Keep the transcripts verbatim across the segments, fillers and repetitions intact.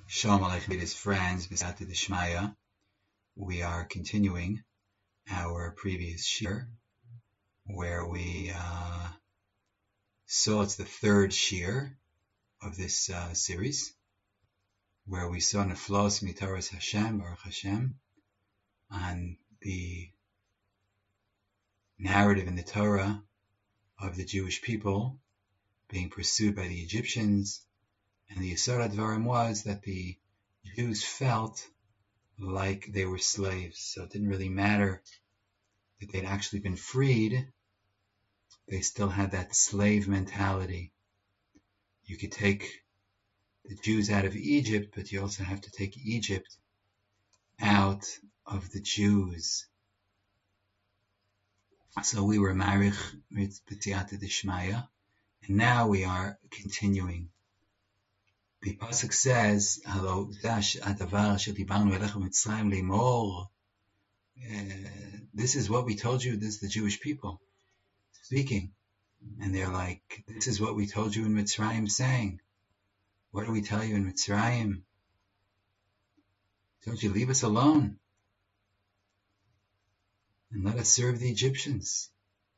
Shalom Aleichem, dear friends, B'siyata D'Shmaya. We are continuing our previous shir, where we uh, saw it's the third shir of this uh, series, where we saw Neflos Mitoras Hashem, Baruch Hashem, on the narrative in the Torah of the Jewish people being pursued by the Egyptians. And the Yisod HaDvarim was that the Jews felt like they were slaves. So it didn't really matter that they'd actually been freed. They still had that slave mentality. You could take the Jews out of Egypt, but you also have to take Egypt out of the Jews. So we were Marich with B'siyata D'Shmaya, and now we are continuing. The pasuk says, "Halo dash adavar shedibanu elechem Mitzrayim lemor." This is what we told you. This is the Jewish people speaking, and they're like, "This is what we told you in Mitzrayim, saying, what do we tell you in Mitzrayim? Don't you leave us alone and let us serve the Egyptians."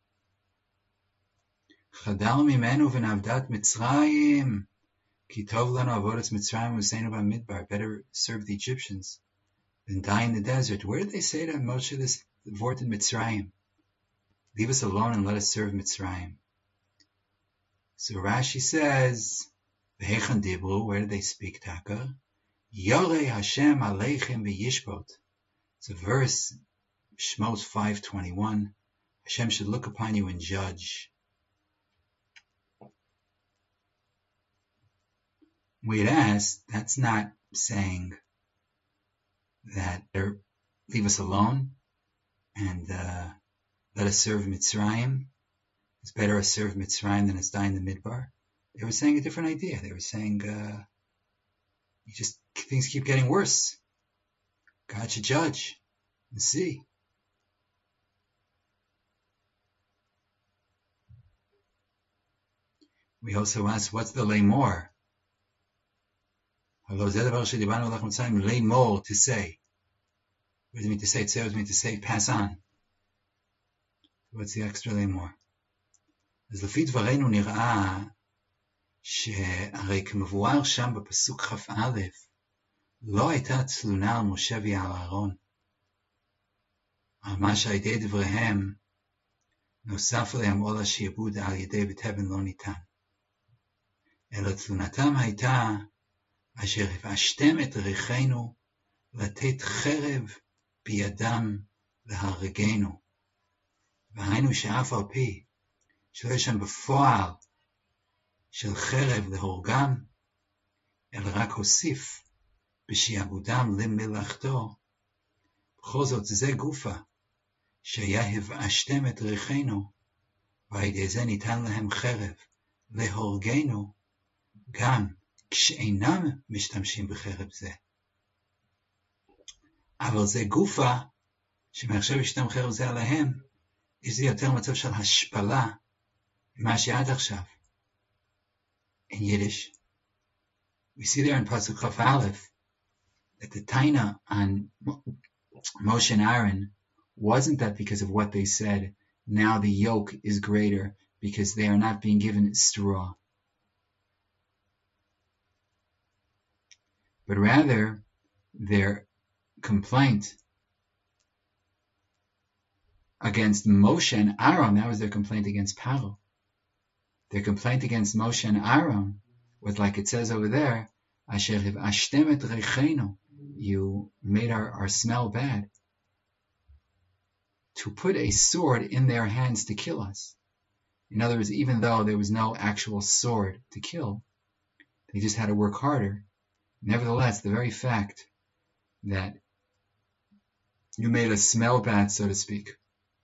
Chadal mimenu v'navdat Mitzrayim. Better serve the Egyptians than die in the desert. Where did they say to Moshe this vort in Mitzrayim? Leave us alone and let us serve Mitzrayim. So Rashi says, V'hechan dibru, where did they speak, Taka? Yorei Hashem aleichem v'yishpot. It's a verse, Shmos five twenty-one. Hashem should look upon you and judge. We'd asked, that's not saying that leave us alone and uh, let us serve Mitzrayim. It's better us serve Mitzrayim than us die in the Midbar. They were saying a different idea. They were saying, uh, you just things keep getting worse. God should judge and see. We also asked, what's the lemor? To say. What does it mean to say? It says mean to say, pass on. What's the extra lemor? אז לפי דברינו נראה שהרי כמבואר שם בפסוק כ"א לא הייתה תלונה על משה ועל אהרון. על מה שעל ידי דבריהם נוסף עליהם עול השעבוד על ידי בית אבן לא ניתן. אלא תלונתם הייתה אשר הפשתם את ריחנו לתת חרב בידם להרגנו. והיינו שאף על פי שלא יש שם בפועל של חרב להורגם, אלא רק הוסיף בשעבודם למלאכתו. בכל זאת זה גופה שהיה הפשתם את ריחנו, ועל זה ניתן להם חרב להורגנו, גם כשאינם משתמשים בחרב זה. אבל זה גופה שמעכשיו ישתם חרב זה עליהם, יש זה יותר מצב של השפלה ממה שעד עכשיו. In Yiddish, we see there in Pasuk Chaf Aleph that the taina on Moshe and Aaron wasn't that because of what they said, now the yoke is greater because they are not being given straw. But rather, their complaint against Moshe and Aaron, that was their complaint against Paro. Their complaint against Moshe and Aaron was like it says over there, Asher hivashtem et reichenu, you made our, our smell bad. To put a sword in their hands to kill us. In other words, even though there was no actual sword to kill, they just had to work harder. Nevertheless, the very fact that you made us smell bad, so to speak,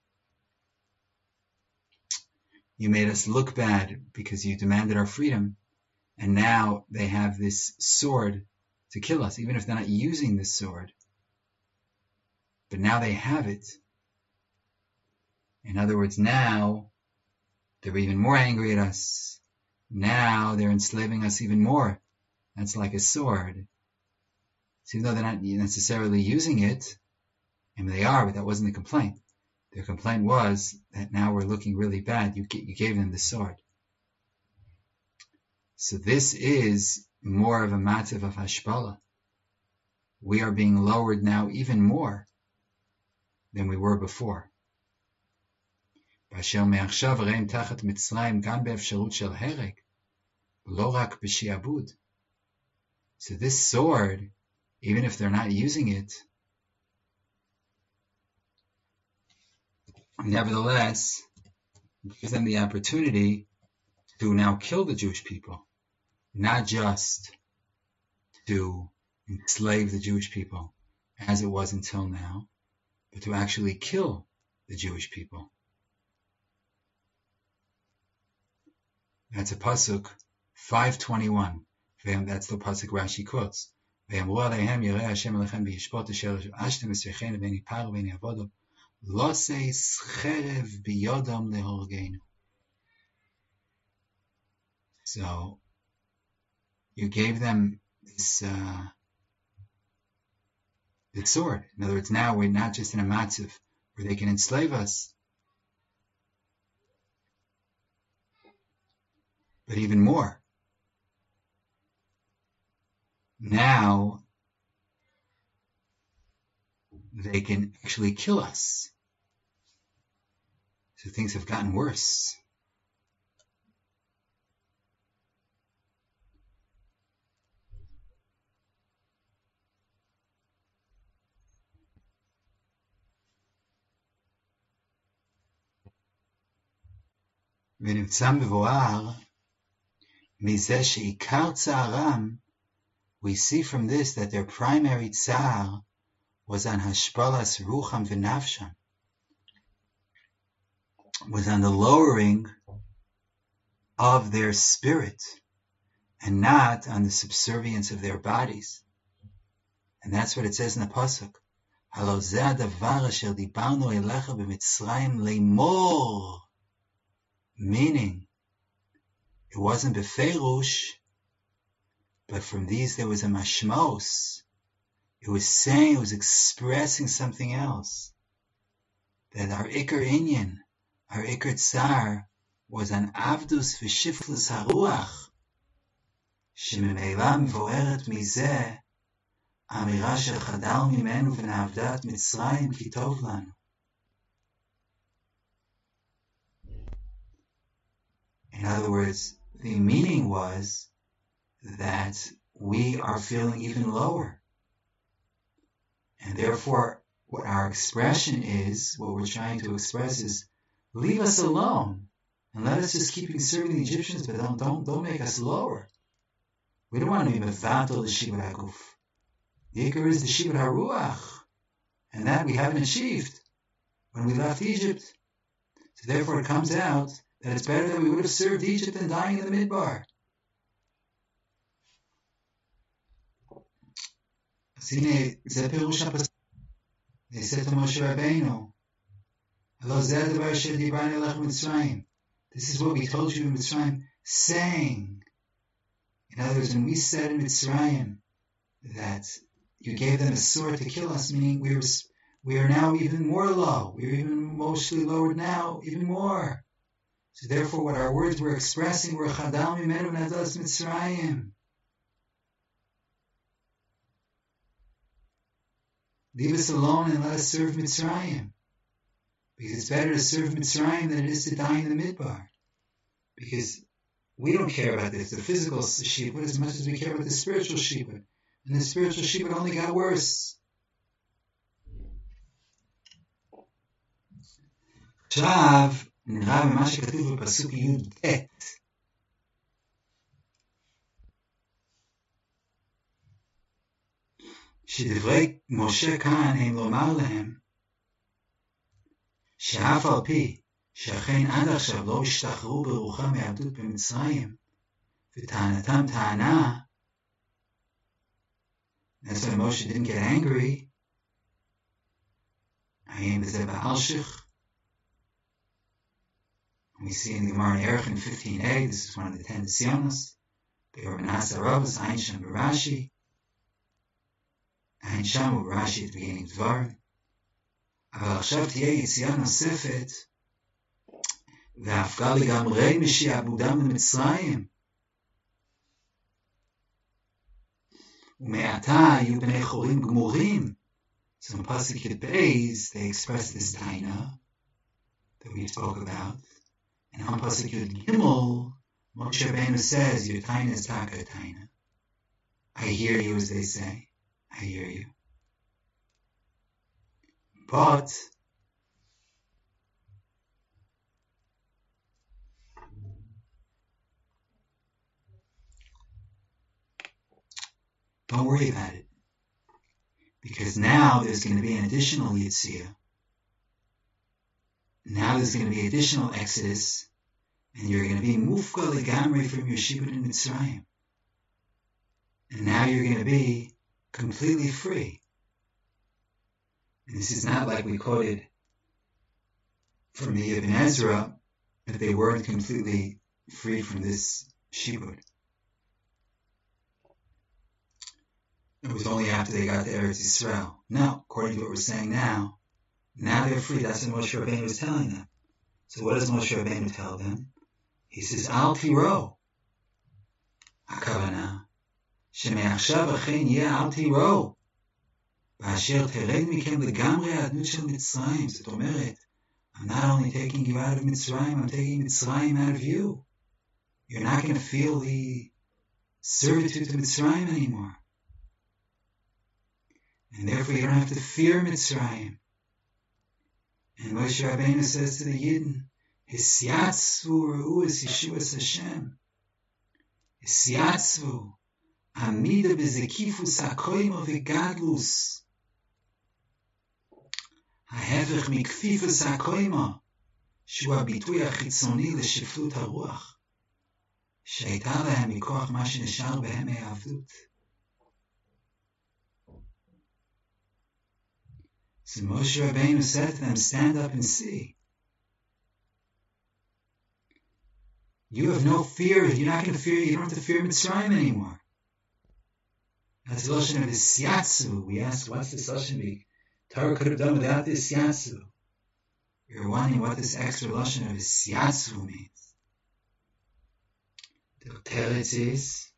you made us look bad because you demanded our freedom, and now they have this sword to kill us, even if they're not using this sword. But now they have it. In other words, now they're even more angry at us. Now they're enslaving us even more. That's like a sword. So even though they're not necessarily using it, and they are, but that wasn't the complaint. Their complaint was that now we're looking really bad. You, you gave them the sword. So this is more of a mativ of hashpala. We are being lowered now even more than we were before. So this sword, even if they're not using it, nevertheless gives them the opportunity to now kill the Jewish people, not just to enslave the Jewish people as it was until now, but to actually kill the Jewish people. That's a pasuk five twenty-one. That's the pasuk Rashi quotes. So you gave them this uh, the sword. In other words, now we're not just in a matziv where they can enslave us, but even more. Now they can actually kill us. So things have gotten worse. ונמצא מבואר מזה שעיקר צערם, we see from this that their primary tsar was on hashpalas rucham v'nafsham, was on the lowering of their spirit and not on the subservience of their bodies. And that's what it says in the pasuk. Halo ze hadavar asher dibarnu elecha b'mitzrayim leimor. Meaning, it wasn't befeirush, but from these there was a mashmos. It was saying, it was expressing something else. That our ikar inyan, our ikar tsar, was an avdus v'shiflus haruach, שממילא מבוארת מזה, אמירה של חדל ממנו ונעבדת מצרים כי טוב לנו. In other words, the meaning was that we are feeling even lower. And therefore, what our expression is, what we're trying to express is, leave us alone and let us just keep serving the Egyptians, but don't, don't, don't make us lower. We don't want to be mevatel the shibud haguf. The ikar is the shibud haruach, and that we haven't achieved when we left Egypt. So therefore it comes out that it's better that we would have served Egypt than dying in the midbar. אז הנה, זה פירוש הפסוק. נעשה את משה רבינו. הלא זה הדבר אשר דיברנו אליך במצרים. This is what we told you in Mitzrayim, saying. In other words, when we said in Mitzrayim that you gave them a sword to kill us, meaning we, were, we are now even more low. We are even mostly lowered now, even more. So therefore, what our words were expressing were Chadal mimenu v'nadas Mitzrayim. Leave us alone and let us serve Mitzrayim. Because it's better to serve Mitzrayim than it is to die in the midbar. Because we don't care about this, the physical shibud, as much as we care about the spiritual shibud. And the spiritual shibud only got worse. עכשיו, נראה במה שכתוב בפסוק י"ט. שדברי משה כאן הם לומר להם, שאף על פי שאכן עד עכשיו לא השתחררו ברוחם מעבדות במצרים, וטענתם טענה, that's why Moshe didn't get angry, האם בזה בעלשך, we see in the Gemara in Erech fifteen a, this is one of the ten Nisyonos, Be'or Manas Arabas, Ein Shem Barashi, אין שם וברש"י את beginning דברים. אבל עכשיו תהיה יציאה נוספת, והפכה לגמרי משעבודם למצרים. ומעתה היו בני חורים גמורים. So in Pasuk Yud Beis, they express this taina that we spoke about. And on Pasuk Yud Gimel, Moshe Rabbeinu says, your taina is taka taina. I hear you, as they say. I hear you. But don't worry about it. Because now there's going to be an additional Yitzhak. Now there's going to be additional Exodus. And you're going to be Mufka Legamri from your Shibud in Mitzrayim. And now you're going to be completely free. And this is not like we quoted from the Ibn Ezra, that they weren't completely free from this Shibud. It was only after they got to Eretz Yisrael. No, according to what we're saying now, now they're free. That's what Moshe Rabbeinu was telling them. So what does Moshe Rabbeinu tell them? He says, Al tiro. Hakavana. Sheme'achshav achen yeh al tiro. Ba'asher tered mikem legamri adnut shel Mitzrayim. זאת אומרת, I'm not only taking you out of Mitzrayim, I'm taking Mitzrayim out of you. You're not going to feel the servitude to Mitzrayim anymore. And therefore you don't have to fear Mitzrayim. And Moshe Rabbeinu says to the Yidden, Hisyatzvu Ru'us Yeshuas Hashem. Hisyatzvu Amida Bezekifus HaKoimo V'Gadlus. Hahevech Mikfifus HaKoimo. Shu HaBitui HaChitzoni L'Shiflut HaRuach. שהייתה להם מכוח מה שנשאר בהם מהעבדות. So Moshe Rabbeinu said to them, stand up and see. You have no fear. You're not going to fear. You don't have to fear Mitzrayim anymore. That's the Lashon of Hisyatzu. We asked, what's this Lashon the Torah could have done without this Hisyatzu? You're wondering what this extra Lashon of Hisyatzu means. The teretz is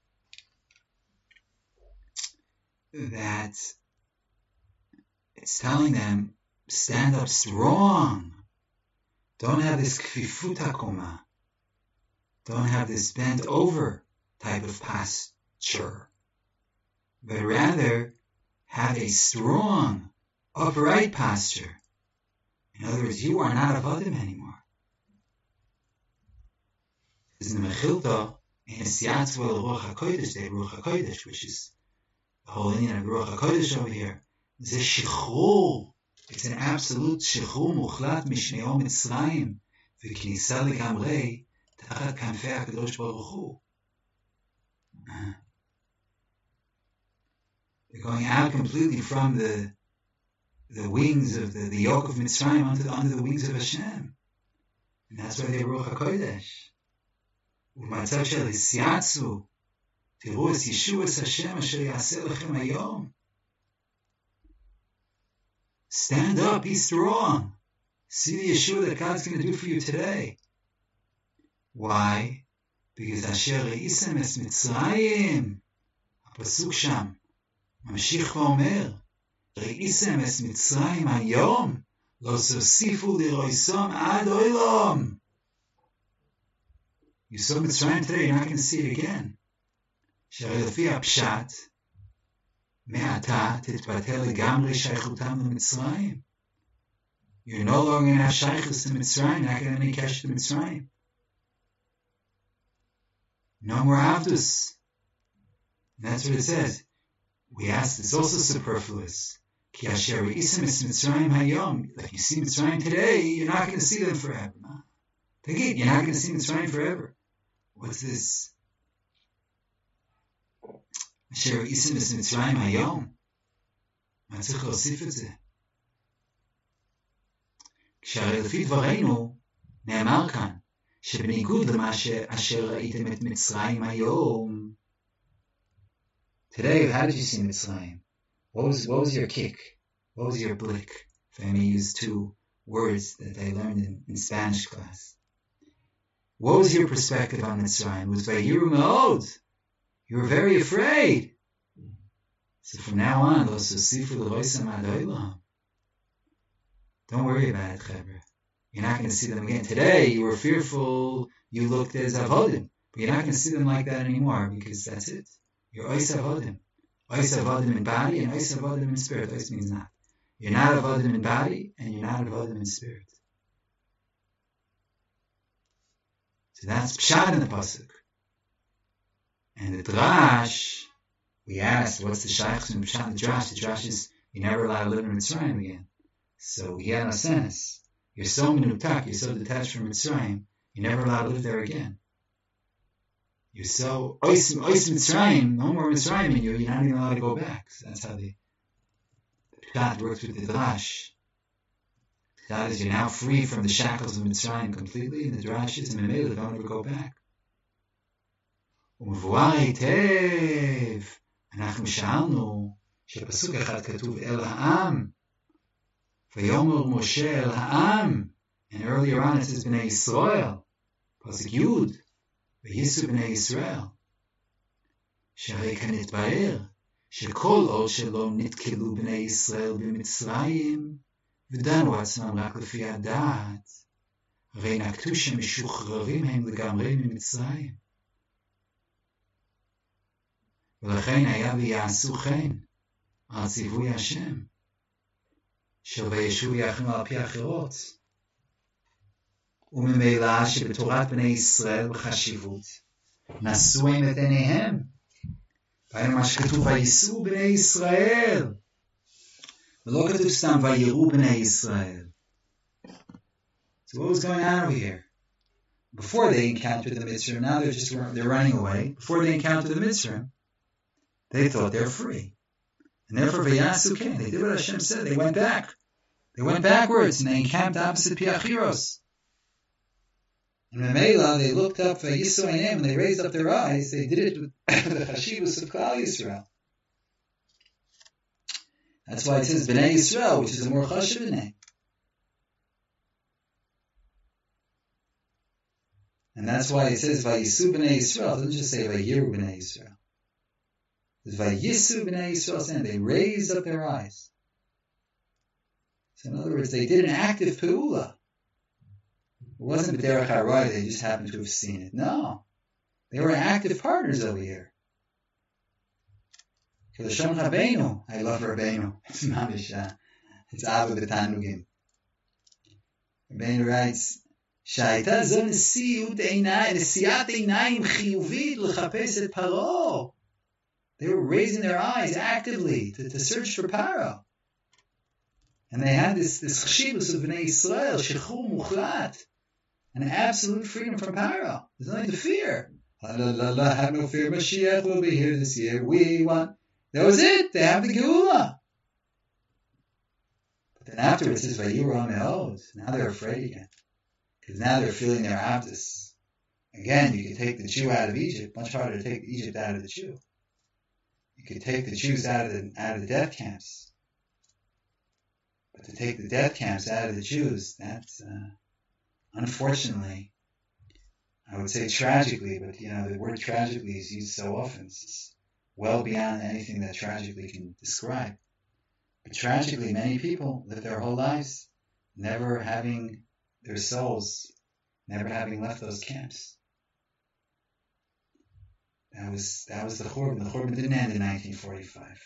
that it's telling them, stand up strong. Don't have this kfifut hakoma. Don't have this bent over type of posture. But rather, have a strong, upright posture. In other words, you are not avodim anymore. Because in the Mechilta, in Hisyatzu el Ruach HaKodesh, they have Ruach HaKodesh, which is the whole Indian of Ruach HaKodesh over here. It's a shichrur. It's an absolute shichrur muchlat mishneo Mitzrayim v'knisa legamrei tachat kanfei HaKadosh Baruch Hu. They're going out completely from the the wings of the, the yoke of Mitzrayim onto the, under the wings of Hashem. And that's why they Ruach HaKodesh. ובמצב של היסייעצו, תראו את ישועת השם אשר יעשה לכם היום. Stand up, be strong. See the Yeshua that God's going to do for you today. Why? Because Asher ראיסם את מצרים, הפסוק שם, ממשיך ואומר, ראיסם את מצרים היום, לא תוסיפו לרויסם עד עולם. You saw Mitzrayim today, you're not going to see it again. שהרי לפי הפשט, מעתה תתבטל לגמרי שייכותם למצרים. You're no longer going to have shaykhus to Mitzrayim, you're not going to have any cash to Mitzrayim. No more avdus. And that's what it says. We asked, it's also superfluous. Ki asher isim es Mitzrayim hayom. Like you see Mitzrayim today, you're not going to see them forever. Think it, you're not going to see Mitzrayim forever. What's this? אשר איסם את מצרים היום. מה צריך להוסיף את זה? כשהרי לפי דברינו נאמר כאן שבניגוד למה אשר ראיתם את מצרים היום. Today, how did you see מצרים? What was, what was your kick? What was your blick? If I may use two words that I learned in, in Spanish class. What was your perspective on Mitzrayim? It was Vayiru Me'od. You were very afraid. So from now on, don't worry about it, Chevra. You're not going to see them again. Today, you were fearful, you looked as Avodim, but you're not going to see them like that anymore, because that's it. You're Ois Avodim. Ois Avodim in body and Ois Avodim in spirit. Ois means not. You're not Avodim in body, and you're not Avodim in spirit. So that's Pshat in the Pasuk. And the Drash, we asked, what's the Shaykhs in Pshat? The Drash, the Drash is, you're never allowed to live in Mitzrayim again. So he had no sense. You're so menutak, you're so detached from Mitzrayim, you're never allowed to live there again. You're so ois Mitzrayim, no more Mitzrayim in you, you're not even allowed to go back. So that's how the Pshat works with the Drash. That is, you're now free from the shackles of Mitzrayim completely, and the Drash is in the middle, don't ever go back. ומבואר היטב, אנחנו שאלנו שפסוק אחד כתוב אל העם, ויאמר משה אל העם, and earlier on it says בני ישראל, פסוק י' וייסעו בני ישראל, שהרי כאן התבאר שכל עוד שלא נתקלו בני ישראל במצרים, ודנו עצמם רק לפי הדעת, הרי נקטו שמשוחררים הם לגמרי ממצרים. ולכן היה ויעשו כן על ציווי השם, של וישו יחנו על פי אחרות. וממילא שבתורת בני ישראל בחשיבות, נשאו הם את עיניהם. והיינו מה שכתוב וייסעו בני ישראל. ולא כתוב סתם ויראו בני ישראל. So what was going on over here? Before they encountered the Mitzrayim, now they're just they're running away. Before they encountered the Mitzrayim, they thought they're free. And therefore, Vayasu came. They did what Hashem said. They went back. They went backwards and they encamped opposite Piachiros. And Memela, they looked up Vayisu Einem and they raised up their eyes. They did it with the Chashivus of Klal Yisrael. That's why it says Bnei Yisrael, which is a more Chashiv name. And that's why it says Vayisu Bnei Yisrael. It doesn't just say Vayiru Bnei Yisrael. It's Vayisu Bnei Yisrael, and they raised up their eyes. So in other words, they did an active Peula. It wasn't B'derech HaRoy, they just happened to have seen it. No. They were active partners over here. Kelashon Rabbeinu. I love Rabbeinu. It's mamish. Uh, it's Abba B'Tanugim. Rabbeinu writes, שהייתה זו נשיאות עיניים, נשיאת עיניים חיובית לחפש את פרעה. They were raising their eyes actively to, to search for Paro. And they had this, this chshivus of Bnei Yisrael, shechur muchlat, an absolute freedom from Paro. There's nothing to fear. La la la la, have no fear, Mashiach will be here this year. We want. That was it. They have the Geula. But then afterwards, it says, Vayiru Me'od. Now they're afraid again. Because now they're feeling their abdus. Again, you can take the Jew out of Egypt. Much harder to take Egypt out of the Jew. You could take the Jews out of the out of the death camps, but to take the death camps out of the Jews, that's uh, unfortunately, I would say tragically, but you know the word tragically is used so often. It's well beyond anything that tragically can describe. But tragically, many people live their whole lives never having their souls, never having left those camps. That was that was the Churban. The Churban didn't end in nineteen forty-five.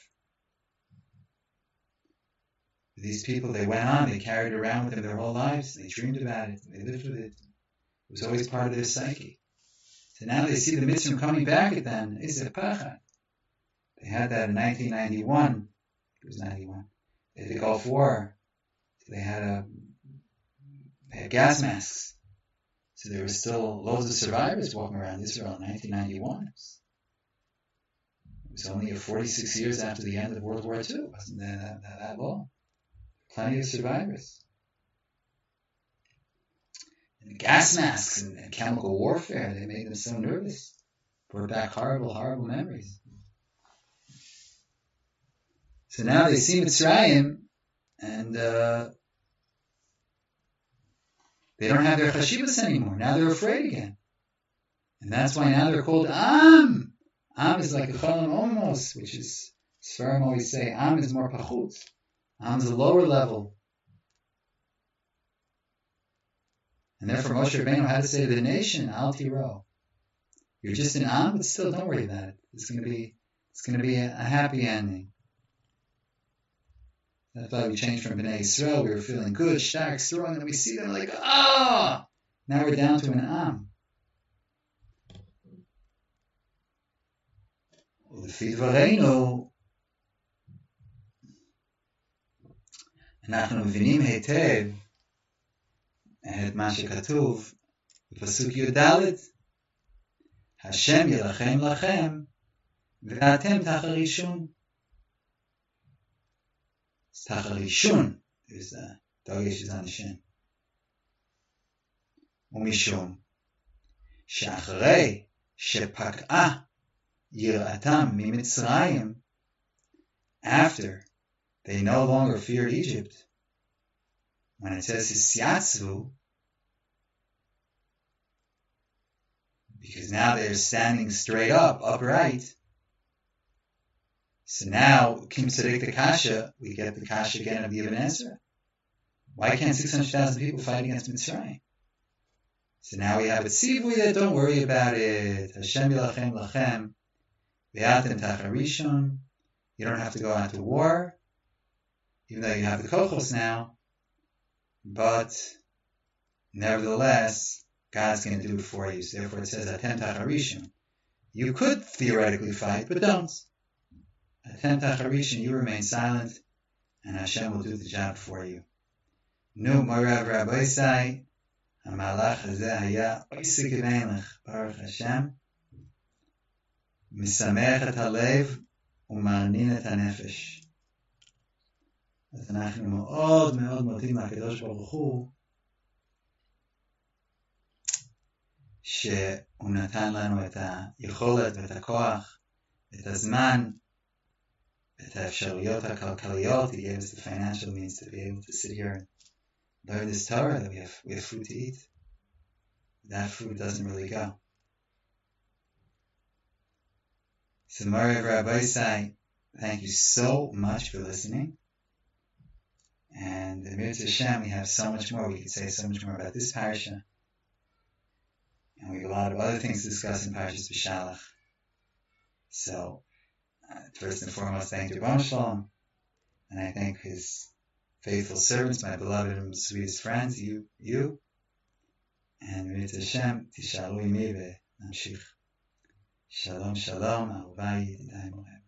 These people, they went on, they carried it around with them their whole lives, they dreamed about it, they lived with it. It was always part of their psyche. So now they see the Mitzrayim coming back at them. It's a pachad. They had that in nineteen ninety-one. It was ninety-one. They had the Gulf War. They had a they had gas masks. So there were still loads of survivors walking around Israel in nineteen ninety-one. It was only forty-six years after the end of World War Two. It wasn't that, that, that long. Plenty of survivors. And the gas masks and, and chemical warfare, they made them so nervous. Brought back horrible, horrible memories. So now they see Mitzrayim, and uh, they don't have their chashivas anymore. Now they're afraid again. And that's why now they're called Am. Am is like a Cholam Omos, which is, Sfarim always say, Am is more pachut. Am is a lower level. And therefore Moshe Rabbeinu had to say to the nation, Al Tiro. You're just an Am, but still don't worry about it. It's going to be, it's going to be a, a happy ending. That's why we changed from Bnei Yisrael. We were feeling good, stark, strong, and then we see them like, ah! Now we're down to an Am. ולפי דברינו, אנחנו מבינים היטב את מה שכתוב בפסוק י"ד, השם ילחם לכם ואתם תחרישון. תחרישון, there's a דגש is on the shin. ומשום שאחרי שפקעה יראתם ממצרים, after they no longer fear Egypt, when it says hisyatzu, because now they're standing straight up, upright. So now, Kim Tzedek the Kasha, we get the Kasha again of the Ibn Ezra. Why can't six hundred thousand people fight against Mitzrayim? So now we have a tzivuya, don't worry about it. Hashem yilachem lachem. Ve'atem tacharishon. You don't have to go out to war, even though you have the kochos now. But nevertheless, God's going to do it for you. So therefore it says, Atem tacharishon. You could theoretically fight, but don't. Atem tacharishon, you remain silent, and Hashem will do the job for you. Nu morav rabbeisai, hamalach hazeh haya oisik evenlich, Baruch Hashem, misamech et halev, umarnin et hanefesh. אז אנחנו מאוד מאוד מודים לקדוש ברוך הוא שהוא נתן לנו את היכולת ואת הכוח, את הזמן, את האפשרויות הכלכליות. He gave us the financial means to be able to sit here and learn this Torah, that we have, we have food to eat. That food doesn't really go. So Mari of Rabbi Isai, thank you so much for listening. And in Mitzvah Hashem, we have so much more. We could say so much more about this parasha. And we have a lot of other things to discuss in Parashas B'Shalach. So, uh, first and foremost, thank you, Rebbeinu Shalom. And I thank his faithful servants, my beloved and sweetest friends, you, you. And Mitzvah Hashem, Tishalu Imi Ve'Namshich. Shalom, shalom, Ahuvayi, Yedidai Moed.